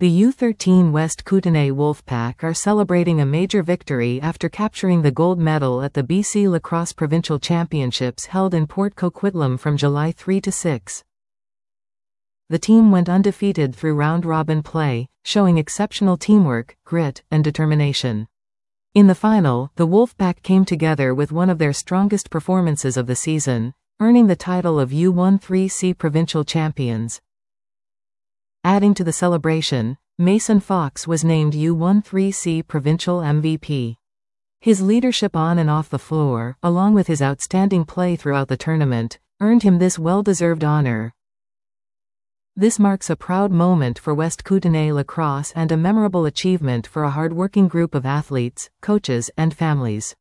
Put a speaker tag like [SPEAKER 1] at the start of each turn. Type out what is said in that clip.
[SPEAKER 1] The U13 West Kootenay Wolfpack are celebrating a major victory after capturing the gold medal at the BC Lacrosse Provincial Championships held in Port Coquitlam from July 3 to 6. The team went undefeated through round-robin play, showing exceptional teamwork, grit, and determination. In the final, the Wolfpack came together with one of their strongest performances of the season, earning the title of U13C Provincial Champions. Adding to the celebration, Mason Fox was named U13C Provincial MVP. His leadership on and off the floor, along with his outstanding play throughout the tournament, earned him this well-deserved honor. This marks a proud moment for West Kootenay lacrosse and a memorable achievement for a hard-working group of athletes, coaches, and families.